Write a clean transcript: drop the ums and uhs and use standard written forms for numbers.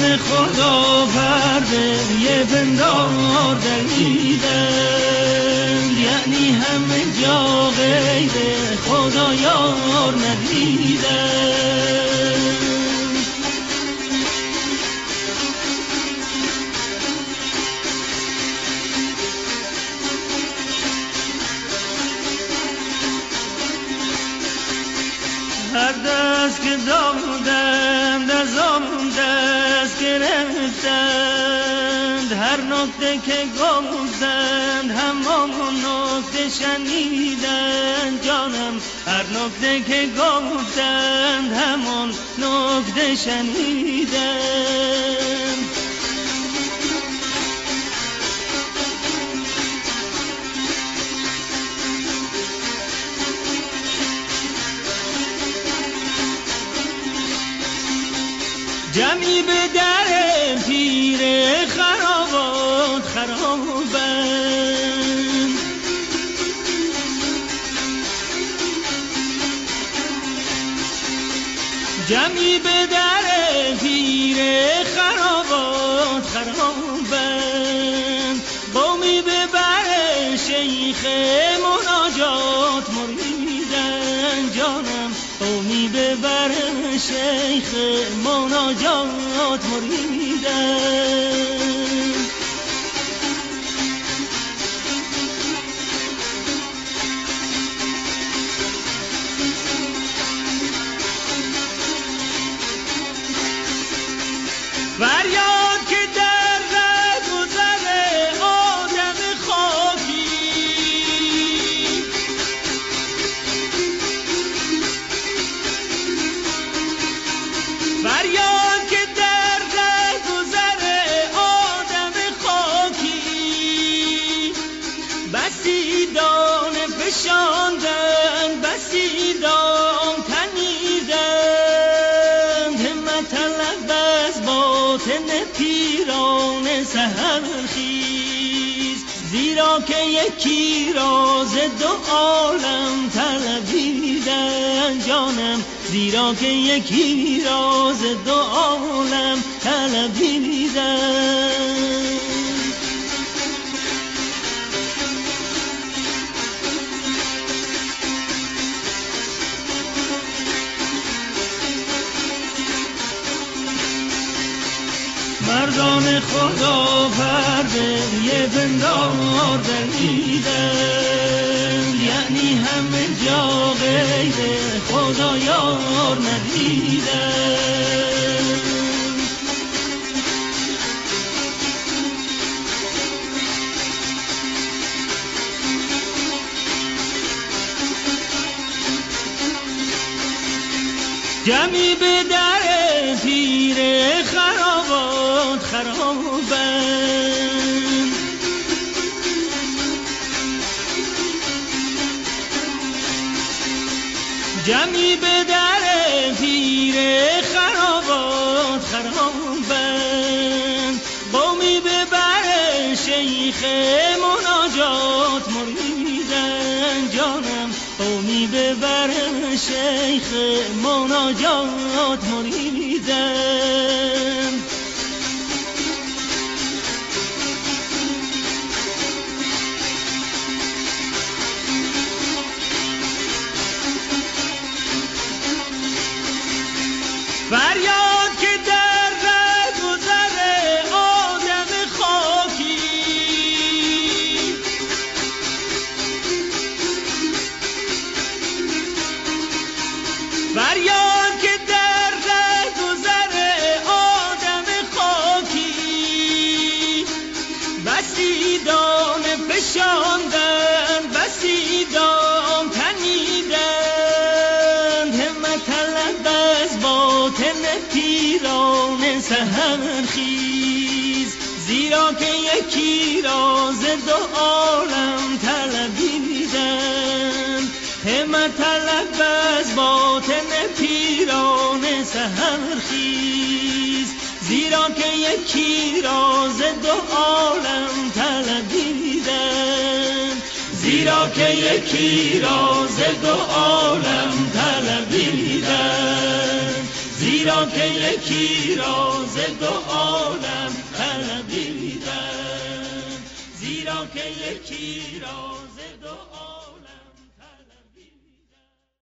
مرزان خدا پرده یه پندار دریدن، یعنی همه جا غیر خدا یار ندیدن. هر دست که دادند از آن دست گرفتند، هر نکته که گفتند همان نکته شنیدند جانم، هر نکته که گفتند همان نکته شنیدند. جمعی به در پیر خرابات خرابند، جمعی به در پیر خرابات خرابند، قومی به بر شیخ مناجات مریدن جانم، قومی به بر شیخ مناجات مریدن. فریاد که در گذر آدم خاکی، فریاد که در گذر آدم خاکی، بسی دانه فشاندن بسی دام تنیدن، همت طلب از باطن پیران سحرخیز، زیرا که یکی راز دو عالم طلبیدن جانم، زیرا که یکی راز دو عالم طلبیدن. مرزان خدا پرده یه پندار دریدن، یعنی همه جا غیر خدا یار ندیدن. جمعی به در پیر خرابات خرابند، جمعی به در پیر خرابات خرابند، قومی به بر شیخ مناجات مریدن جانم، قومی به بر شیخ مناجات مریدن. فریاد که در گذر آدم خاکی، فریاد که در گذر آدم خاکی، بسی دانه فشاندن بسی دام تنیدن، همت طلب از باطن پیران سحرخیز، زیرا که یکی راز دو عالم طلبیدن، همت طلب از باطن پیران سحرخیز، زیرا که یکی راز دو عالم طلبیدن، زیرا که یکی راز دو عالم طلبیدن، زیرا زیرا که یکی راز دو عالم طلبیدم، زیرا که یکی راز دو